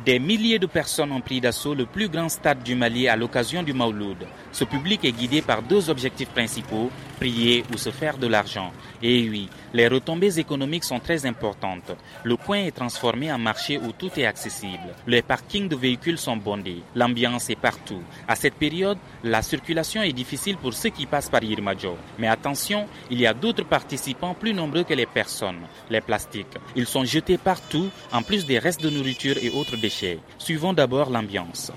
Des milliers de personnes ont pris d'assaut le plus grand stade du Mali à l'occasion du Mawloud. Ce public est guidé par deux objectifs principaux, prier ou se faire de l'argent. Et oui, les retombées économiques sont très importantes. Le coin est transformé en marché où tout est accessible. Les parkings de véhicules sont bondés. L'ambiance est partout. À cette période, la circulation est difficile pour ceux qui passent par Yirimajor. Mais attention, il y a d'autres participants plus nombreux que les personnes. Les plastiques. Ils sont jetés partout, en plus des restes de nourriture et autres déchets. Suivons d'abord l'ambiance.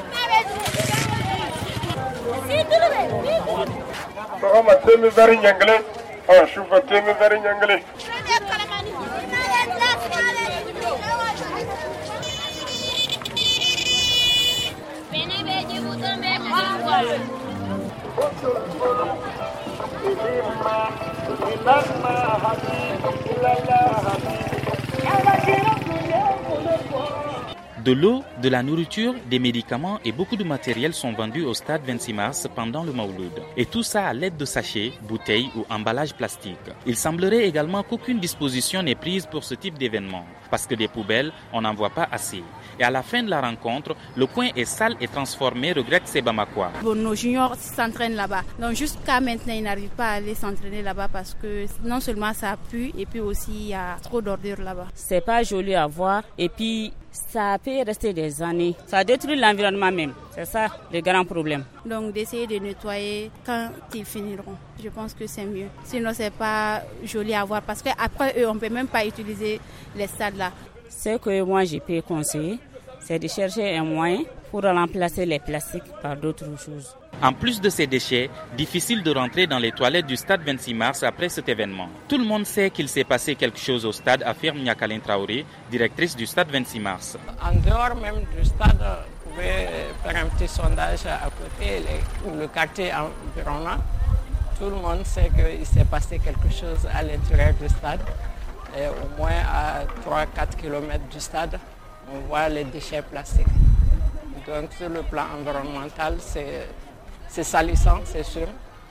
De l'eau, de la nourriture, des médicaments et beaucoup de matériel sont vendus au stade 26 mars pendant le Mawloud. Et tout ça à l'aide de sachets, bouteilles ou emballages plastiques. Il semblerait également qu'aucune disposition n'est prise pour ce type d'événement, parce que des poubelles, on n'en voit pas assez. Et à la fin de la rencontre, le coin est sale et transformé, regrette Sebamakwa. Bon, nos juniors s'entraînent là-bas. Donc jusqu'à maintenant, ils n'arrivent pas à aller s'entraîner là-bas parce que non seulement ça pue et puis aussi il y a trop d'ordures là-bas. C'est pas joli à voir et puis ça peut rester des années. Ça détruit l'environnement même. C'est ça le grand problème. Donc d'essayer de nettoyer quand ils finiront. Je pense que c'est mieux. Sinon c'est pas joli à voir parce qu'après eux on peut même pas utiliser les stades là. Ce que moi je peux conseiller, c'est de chercher un moyen pour remplacer les plastiques par d'autres choses. En plus de ces déchets, difficile de rentrer dans les toilettes du stade 26 mars après cet événement. Tout le monde sait qu'il s'est passé quelque chose au stade, affirme Niakalin Traoré, directrice du stade 26 mars. En dehors même du stade, vous pouvez faire un petit sondage à côté, le quartier environnant. Tout le monde sait qu'il s'est passé quelque chose à l'intérieur du stade. Et au moins à 3-4 km du stade, on voit les déchets plastiques. Donc sur le plan environnemental, c'est salissant, c'est sûr.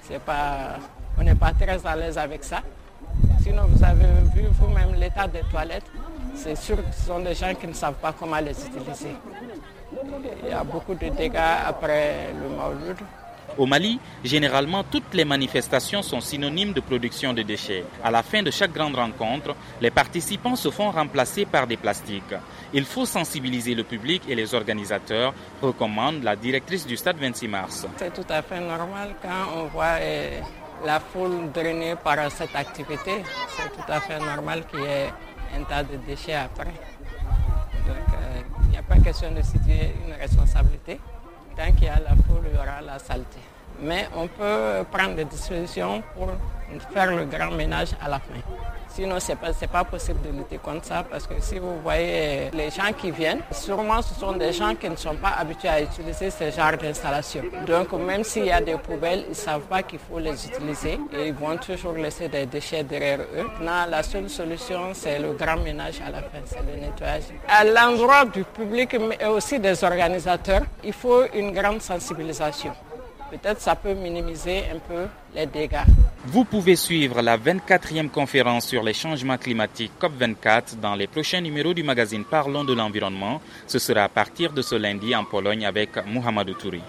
On n'est pas très à l'aise avec ça. Sinon, vous avez vu vous-même l'état des toilettes. C'est sûr que ce sont des gens qui ne savent pas comment les utiliser. Il y a beaucoup de dégâts après le Mawloud. Au Mali, généralement, toutes les manifestations sont synonymes de production de déchets. À la fin de chaque grande rencontre, les participants se font remplacer par des plastiques. Il faut sensibiliser le public et les organisateurs, recommande la directrice du stade 26 mars. C'est tout à fait normal quand on voit la foule drainée par cette activité. C'est tout à fait normal qu'il y ait un tas de déchets après. Donc, il n'y a pas question de situer une responsabilité. Tant qu'il y a la foule, il y aura la saleté. Mais on peut prendre des dispositions pour faire le grand ménage à la fin. Sinon, ce n'est pas possible de lutter contre ça parce que si vous voyez les gens qui viennent, sûrement ce sont des gens qui ne sont pas habitués à utiliser ce genre d'installation. Donc même s'il y a des poubelles, ils ne savent pas qu'il faut les utiliser et ils vont toujours laisser des déchets derrière eux. Non, la seule solution, c'est le grand ménage à la fin, c'est le nettoyage. À l'endroit du public mais aussi des organisateurs, il faut une grande sensibilisation. Peut-être ça peut minimiser un peu les dégâts. Vous pouvez suivre la 24e conférence sur les changements climatiques COP24 dans les prochains numéros du magazine Parlons de l'environnement. Ce sera à partir de ce lundi en Pologne avec Mohamedou Touri.